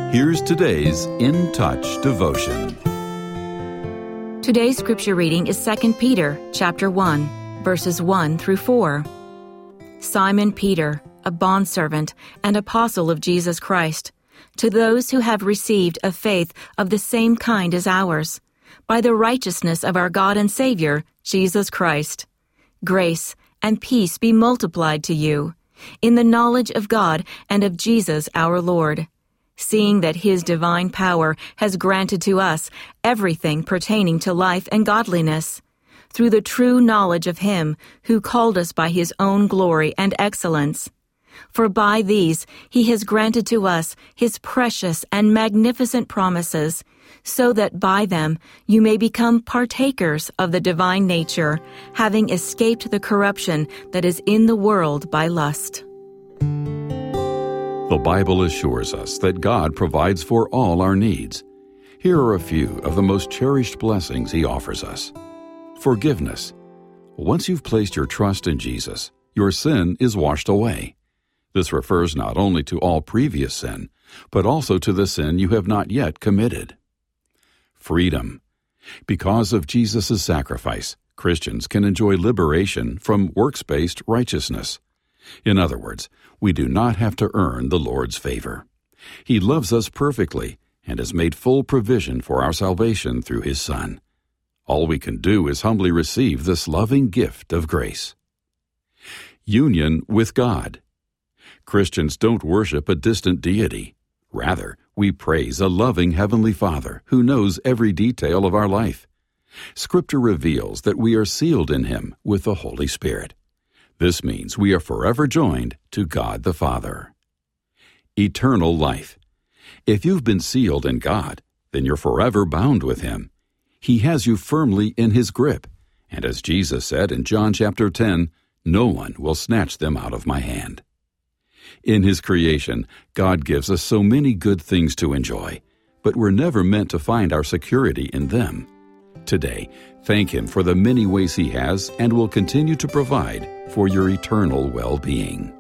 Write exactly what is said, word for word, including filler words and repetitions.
Here's today's In Touch devotion. Today's scripture reading is Second Peter chapter one, verses one through four. Simon Peter, a bondservant and apostle of Jesus Christ, to those who have received a faith of the same kind as ours, by the righteousness of our God and Savior, Jesus Christ. Grace and peace be multiplied to you, in the knowledge of God and of Jesus our Lord, seeing that His divine power has granted to us everything pertaining to life and godliness, through the true knowledge of Him who called us by His own glory and excellence. For by these He has granted to us His precious and magnificent promises, so that by them you may become partakers of the divine nature, having escaped the corruption that is in the world by lust. The Bible assures us that God provides for all our needs. Here are a few of the most cherished blessings He offers us. Forgiveness. Once you've placed your trust in Jesus, your sin is washed away. This refers not only to all previous sin, but also to the sin you have not yet committed. Freedom. Because of Jesus' sacrifice, Christians can enjoy liberation from works-based righteousness. In other words, we do not have to earn the Lord's favor. He loves us perfectly and has made full provision for our salvation through His Son. All we can do is humbly receive this loving gift of grace. Union with God. Christians don't worship a distant deity. Rather, we praise a loving Heavenly Father who knows every detail of our life. Scripture reveals that we are sealed in Him with the Holy Spirit. This means we are forever joined to God the Father. Eternal life. If you've been sealed in God, then you're forever bound with Him. He has you firmly in His grip, and as Jesus said in John chapter ten, no one will snatch them out of my hand. In His creation, God gives us so many good things to enjoy, but we're never meant to find our security in them. Today, thank Him for the many ways He has and will continue to provide for your eternal well-being.